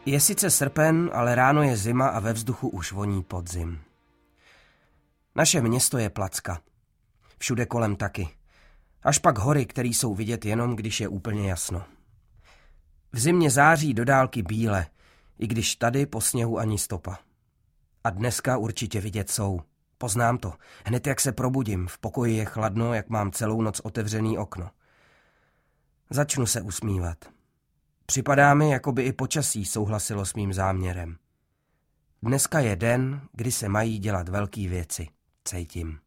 Je sice srpen, ale ráno je zima a ve vzduchu už voní podzim. Naše město je placka. Všude kolem taky. Až pak hory, které jsou vidět jenom, když je úplně jasno. V zimě září do dálky bíle, i když tady po sněhu ani stopa. A dneska určitě vidět jsou. Poznám to. Hned jak se probudím, v pokoji je chladno, jak mám celou noc otevřený okno. Začnu se usmívat. Připadá mi, jako by i počasí souhlasilo s mým záměrem. Dneska je den, kdy se mají dělat velký věci. Cítím.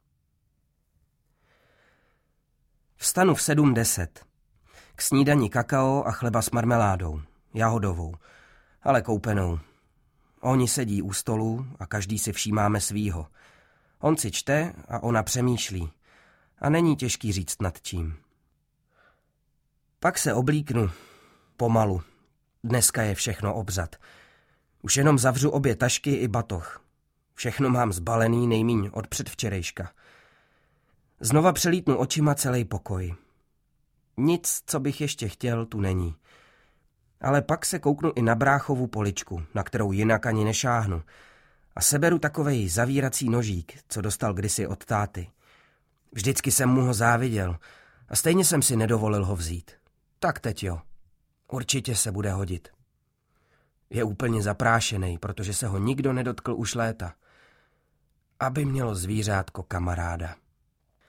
Vstanu v 7:10. K snídani kakao a chleba s marmeládou. Jahodovou, ale koupenou. Oni sedí u stolu a každý si všímáme svýho. On si čte a ona přemýšlí. A není těžký říct nad čím. Pak se oblíknu. Pomalu. Dneska je všechno obřad. Už jenom zavřu obě tašky i batoh. Všechno mám zbalený nejmíň od předvčerejška. Znova přelítnu očima celý pokoj. Nic, co bych ještě chtěl, tu není. Ale pak se kouknu i na bráchovu poličku, na kterou jinak ani nešáhnu. A seberu takovej zavírací nožík, co dostal kdysi od táty. Vždycky jsem mu ho záviděl a stejně jsem si nedovolil ho vzít. Tak teď jo. Určitě se bude hodit. Je úplně zaprášenej, protože se ho nikdo nedotkl už léta. Aby mělo zvířátko kamaráda.